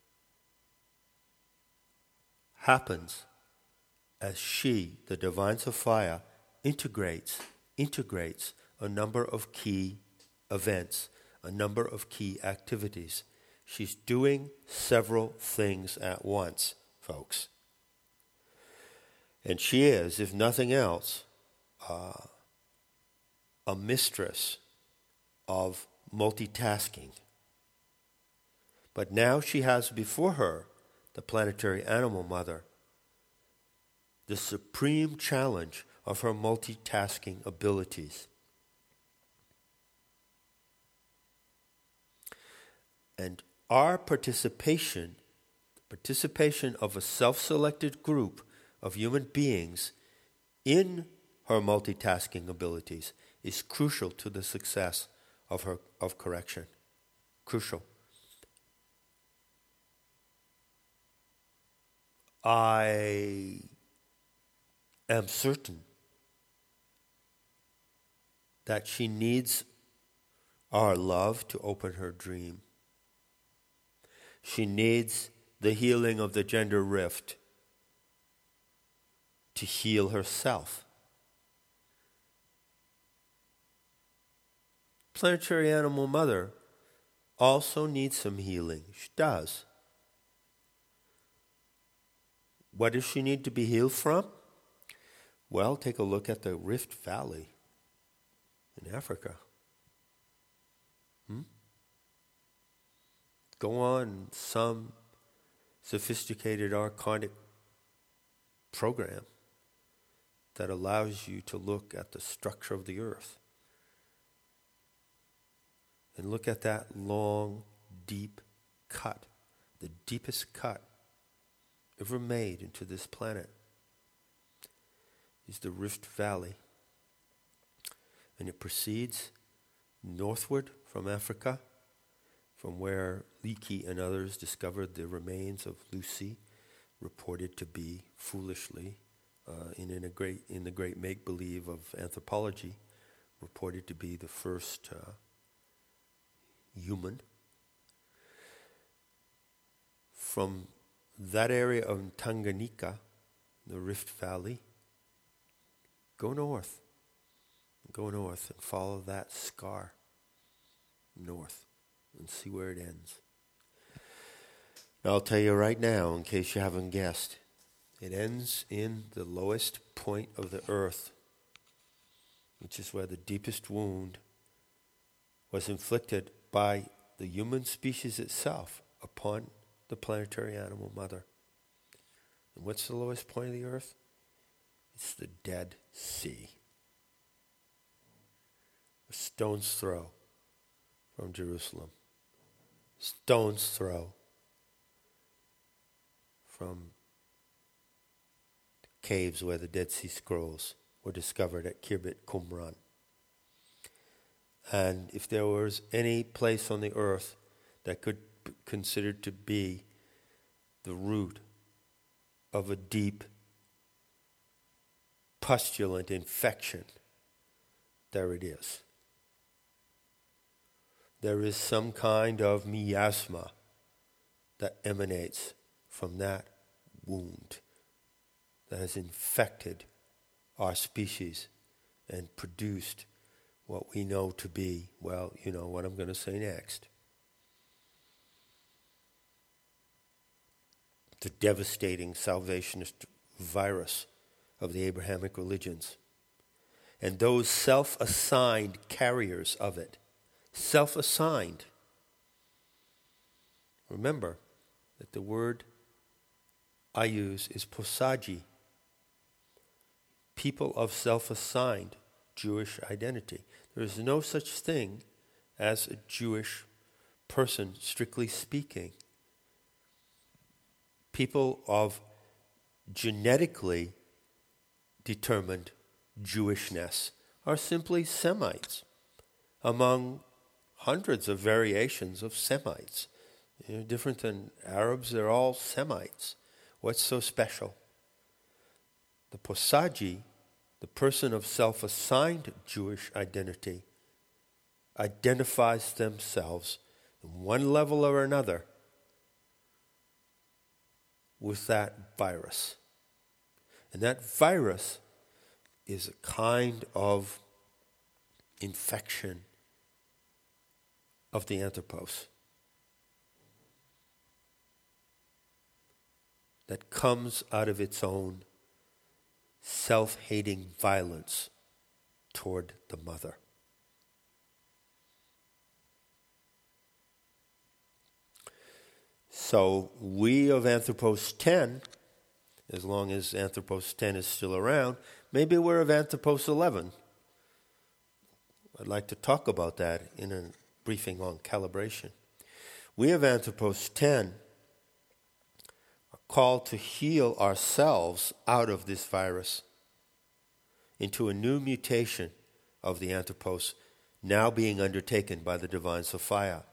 Speaker 1: happens as she, the Divine Sophia, integrates, integrates a number of key events, a number of key activities. She's doing several things at once, folks. And she is, if nothing else, uh, a mistress of multitasking. But now she has before her, the planetary animal mother, the supreme challenge of her multitasking abilities. And our participation, participation of a self-selected group of human beings in her multitasking abilities is crucial to the success of her of correction. Crucial. I am certain that she needs our love to open her dream. She needs the healing of the gender rift to heal herself. Planetary Animal Mother also needs some healing. She does. What does she need to be healed from? Well, take a look at the Rift Valley in Africa. Hmm? Go on some sophisticated archonic program that allows you to look at the structure of the earth and look at that long, deep cut, the deepest cut ever made into this planet is the Rift Valley. And it proceeds northward from Africa, from where Leakey and others discovered the remains of Lucy, reported to be foolishly, uh, in, in, a great, in the great make-believe of anthropology, reported to be the first uh, human. From that area of Tanganyika, the Rift Valley, go north. Go north and follow that scar north and see where it ends. I'll tell you right now, in case you haven't guessed, it ends in the lowest point of the earth, which is where the deepest wound was inflicted by the human species itself upon the planetary animal mother. And what's the lowest point of the earth? It's the Dead Sea. A stone's throw from Jerusalem. Stone's throw from the caves where the Dead Sea Scrolls were discovered at Khirbet Qumran. And if there was any place on the earth that could be considered to be the root of a deep, pustulant infection, there it is. There is some kind of miasma that emanates from that wound that has infected our species and produced what we know to be, well, you know what I'm going to say next. The devastating salvationist virus of the Abrahamic religions. And those self-assigned carriers of it. Self-assigned. Remember that the word I use is posaji. People of self-assigned Jewish identity. There is no such thing as a Jewish person, strictly speaking. People of genetically determined Jewishness are simply Semites, among hundreds of variations of Semites. You know, different than Arabs, they're all Semites. What's so special? The posaji, the person of self-assigned Jewish identity, identifies themselves in one level or another with that virus. And that virus is a kind of infection of the anthropos that comes out of its own self-hating violence toward the mother. So we of Anthropos ten, as long as Anthropos ten is still around, maybe we're of Anthropos eleven. I'd like to talk about that in a briefing on calibration. We of Anthropos ten are called to heal ourselves out of this virus into a new mutation of the Anthropos now being undertaken by the divine Sophia.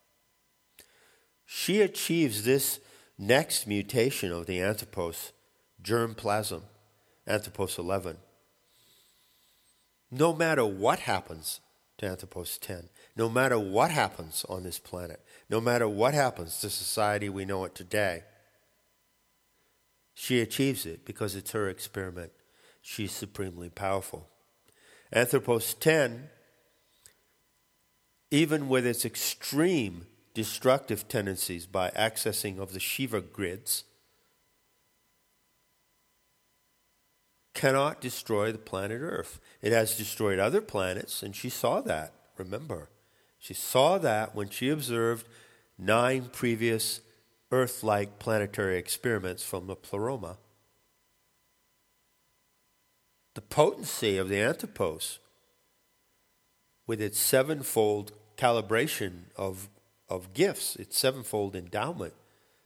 Speaker 1: She achieves this next mutation of the Anthropos, germplasm, Anthropos eleven. No matter what happens to Anthropos ten, no matter what happens on this planet, no matter what happens to society we know it today, she achieves it because it's her experiment. She's supremely powerful. Anthropos ten, even with its extreme destructive tendencies by accessing of the Shiva grids, cannot destroy the planet Earth. It has destroyed other planets, and she saw that, remember. She saw that when she observed nine previous Earth-like planetary experiments from the Pleroma, the potency of the Anthropos, with its sevenfold calibration of, of gifts, its sevenfold endowment,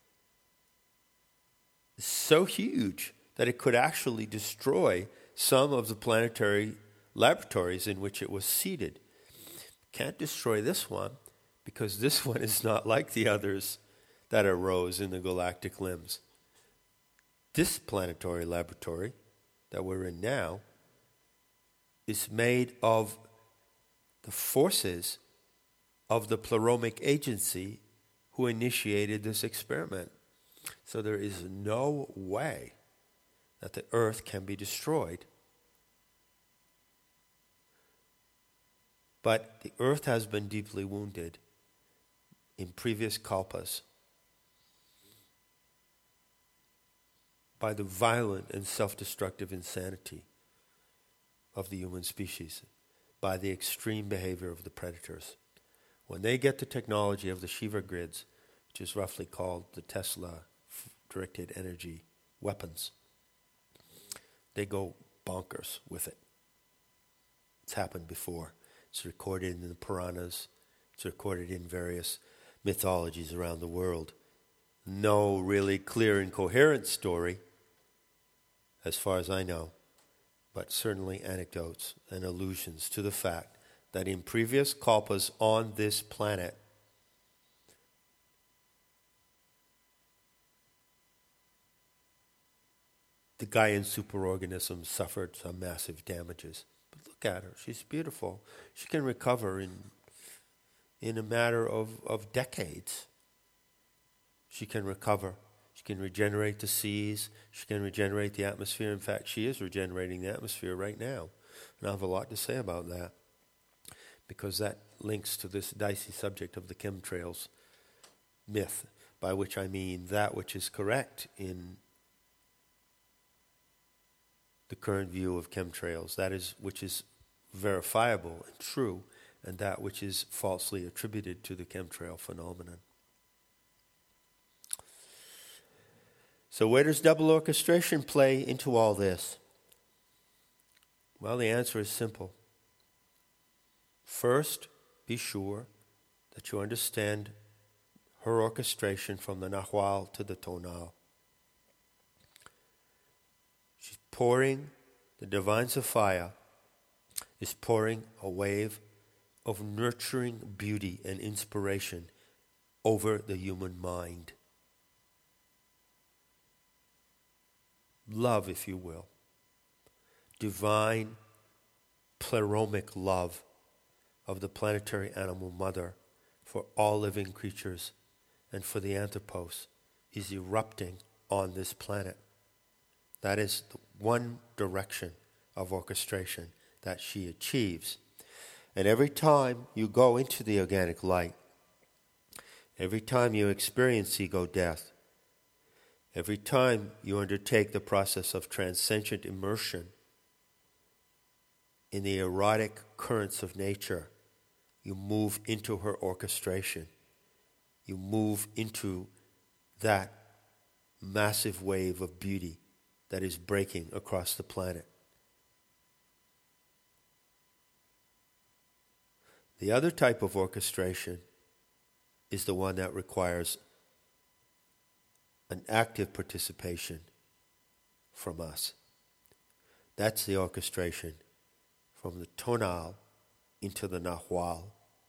Speaker 1: is so huge that it could actually destroy some of the planetary laboratories in which it was seated. Can't destroy this one because this one is not like the others that arose in the galactic limbs. This planetary laboratory that we're in now is made of the forces of the Pleromic agency who initiated this experiment. So there is no way that the Earth can be destroyed. But the Earth has been deeply wounded in previous kalpas by the violent and self-destructive insanity of the human species, by the extreme behavior of the predators. When they get the technology of the Shiva grids, which is roughly called the Tesla directed energy weapons, they go bonkers with it. It's happened before. It's recorded in the Puranas. It's recorded in various mythologies around the world. No really clear and coherent story, as far as I know, but certainly anecdotes and allusions to the fact that in previous kalpas on this planet, the Gaian superorganism suffered some massive damages. But look at her. She's beautiful. She can recover in in a matter of, of decades. She can recover. She can regenerate the seas. She can regenerate the atmosphere. In fact, she is regenerating the atmosphere right now. And I have a lot to say about that, because that links to this dicey subject of the chemtrails myth, by which I mean that which is correct in the current view of chemtrails, that is, which is verifiable and true, and that which is falsely attributed to the chemtrail phenomenon. So where does double orchestration play into all this? Well, the answer is simple. First, be sure that you understand her orchestration from the Nahual to the Tonal. She's pouring, the divine Sophia is pouring a wave of nurturing beauty and inspiration over the human mind. Love, if you will. Divine, pleromic love of the planetary animal mother for all living creatures and for the Anthropos is erupting on this planet. That is the one direction of orchestration that she achieves. And every time you go into the organic light, every time you experience ego death, every time you undertake the process of transcendent immersion in the erotic currents of nature, you move into her orchestration. You move into that massive wave of beauty that is breaking across the planet. The other type of orchestration is the one that requires an active participation from us. That's the orchestration from the tonal into the nahual.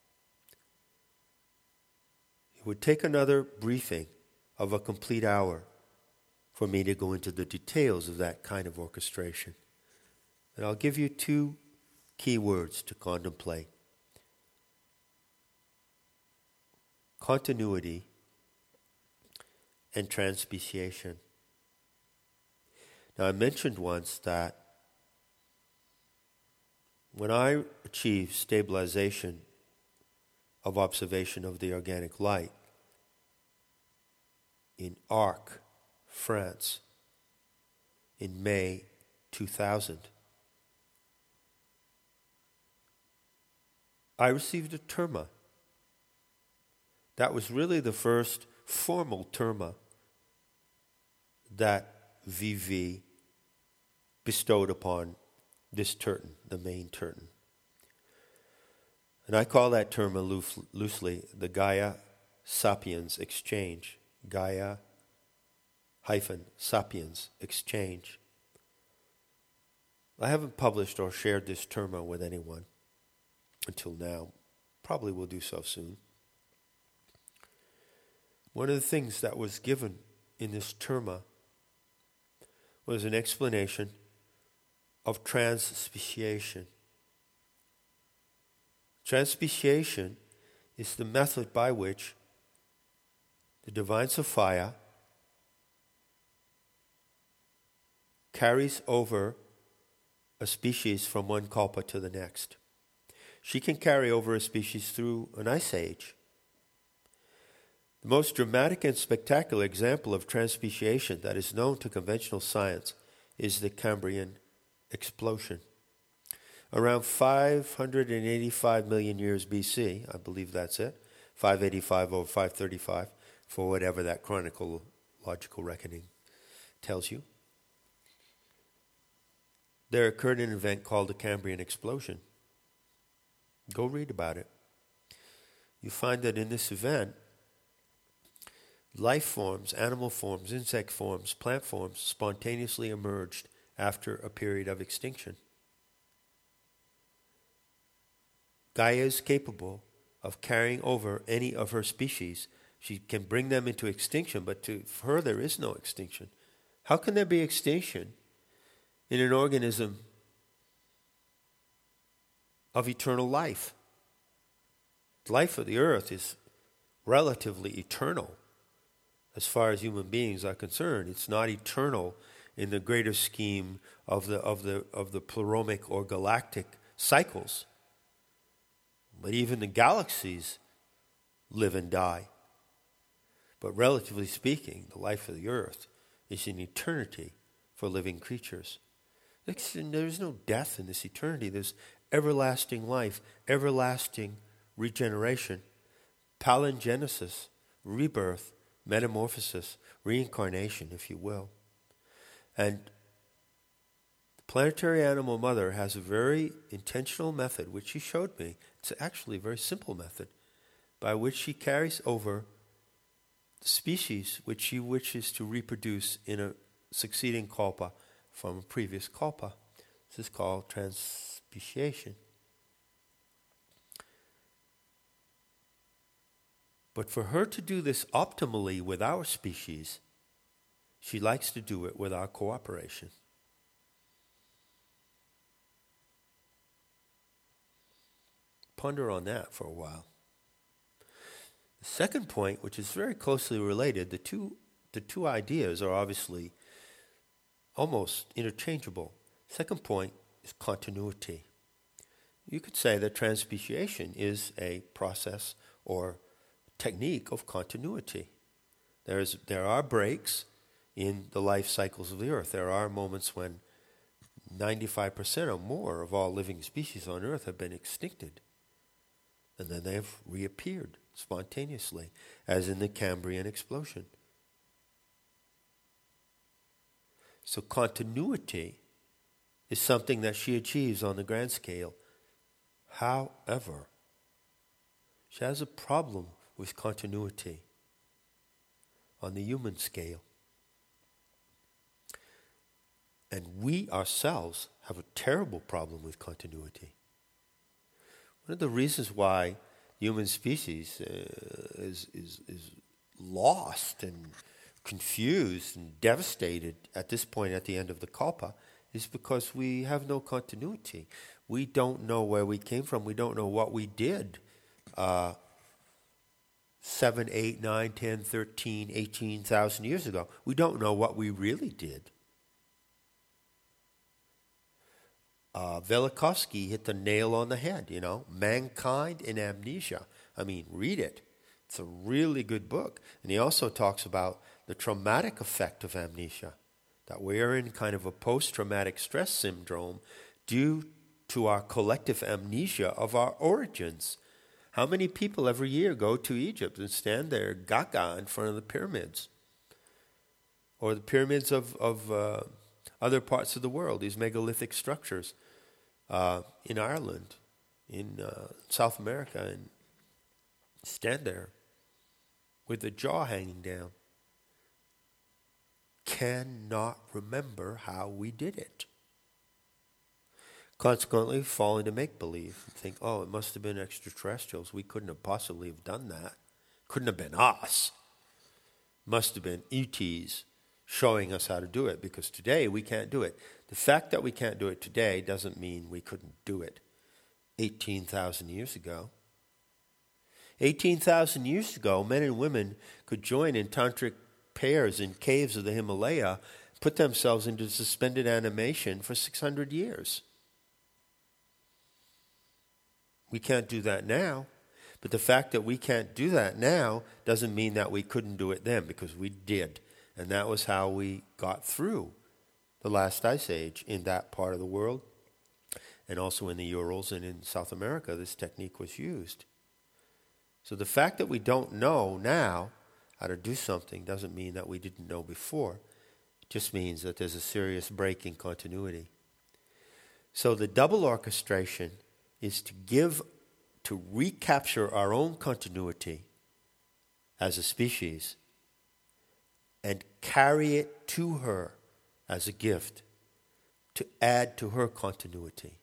Speaker 1: It would take another briefing of a complete hour for me to go into the details of that kind of orchestration. And I'll give you two key words to contemplate. Continuity and transspeciation. Now, I mentioned once that when I achieve stabilization of observation of the organic light in Arques, France, in May two thousand, I received a terma. That was really the first formal terma that Vivi bestowed upon this terton, the main terton. And I call that terma loo- loosely the Gaia Sapiens exchange. Gaia hyphen Sapiens exchange. I haven't published or shared this terma with anyone until now. Probably will do so soon. One of the things that was given in this terma was an explanation of transspeciation. Transspeciation is the method by which the Divine Sophia carries over a species from one kalpa to the next. She can carry over a species through an ice age. The most dramatic and spectacular example of transspeciation that is known to conventional science is the Cambrian explosion. Around five hundred eighty-five million years B C, I believe that's it, five eighty-five over five thirty-five, for whatever that chronological reckoning tells you, there occurred an event called the Cambrian explosion. Go read about it. You find that in this event, life forms, animal forms, insect forms, plant forms spontaneously emerged after a period of extinction. Gaia is capable of carrying over any of her species. She can bring them into extinction, but to for her there is no extinction. How can there be extinction in an organism of eternal life? The life of the earth is relatively eternal as far as human beings are concerned. It's not eternal in the greater scheme of the of the of the pleroma or galactic cycles. But even the galaxies live and die. But relatively speaking, the life of the earth is an eternity for living creatures. There's no death in this eternity. There's everlasting life, everlasting regeneration, palingenesis, rebirth, metamorphosis, reincarnation, if you will. And the planetary animal mother has a very intentional method, which she showed me. It's actually a very simple method, by which she carries over the species which she wishes to reproduce in a succeeding kalpa from a previous kalpa. This is called transspeciation. But for her to do this optimally with our species, she likes to do it with our cooperation. Ponder on that for a while. The second point, which is very closely related, the two the two ideas are obviously almost interchangeable. Second point is continuity. You could say that transspeciation is a process or technique of continuity. There is there are breaks in the life cycles of the earth. There are moments when ninety-five percent or more of all living species on earth have been extincted. And then they have reappeared spontaneously, as in the Cambrian explosion. So continuity is something that she achieves on the grand scale. However, she has a problem with continuity on the human scale. And we ourselves have a terrible problem with continuity. One of the reasons why human species uh, is, is, is lost and confused and devastated at this point at the end of the kalpa is because we have no continuity. We don't know where we came from. We don't know what we did uh, seven, eight, nine, ten, thirteen, eighteen thousand years ago. We don't know what we really did. Uh, Velikovsky hit the nail on the head, you know, Mankind in Amnesia. I mean, read it. It's a really good book. And he also talks about the traumatic effect of amnesia, that we are in kind of a post-traumatic stress syndrome due to our collective amnesia of our origins. How many people every year go to Egypt and stand there gaga in front of the pyramids? Or the pyramids of, of uh, other parts of the world, these megalithic structures uh, in Ireland, in uh, South America, and stand there with the jaw hanging down. Cannot remember how we did it. Consequently, fall into make-believe and think, oh, it must have been extraterrestrials. We couldn't have possibly have done that. Couldn't have been us. Must have been E Ts showing us how to do it, because today we can't do it. The fact that we can't do it today doesn't mean we couldn't do it eighteen thousand years ago. eighteen thousand years ago, men and women could join in tantric pairs in caves of the Himalaya, put themselves into suspended animation for six hundred years. We can't do that now, but the fact that we can't do that now doesn't mean that we couldn't do it then, because we did. And that was how we got through the last ice age in that part of the world. And also in the Urals and in South America, this technique was used. So the fact that we don't know now how to do something doesn't mean that we didn't know before. It just means that there's a serious break in continuity. So the double orchestration is to give, to recapture our own continuity as a species and carry it to her as a gift to add to her continuity,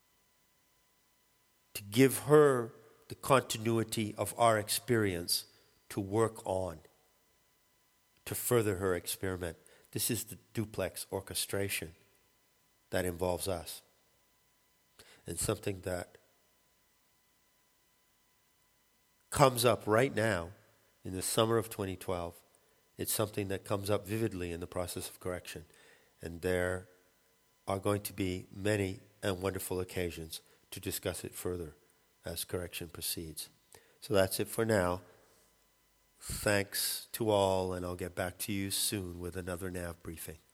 Speaker 1: to give her the continuity of our experience to work on, to further her experiment. This is the duplex orchestration that involves us. And something that comes up right now in the summer of twenty twelve. It's something that comes up vividly in the process of correction. And there are going to be many and wonderful occasions to discuss it further as correction proceeds. So that's it for now. Thanks to all, and I'll get back to you soon with another N A V briefing.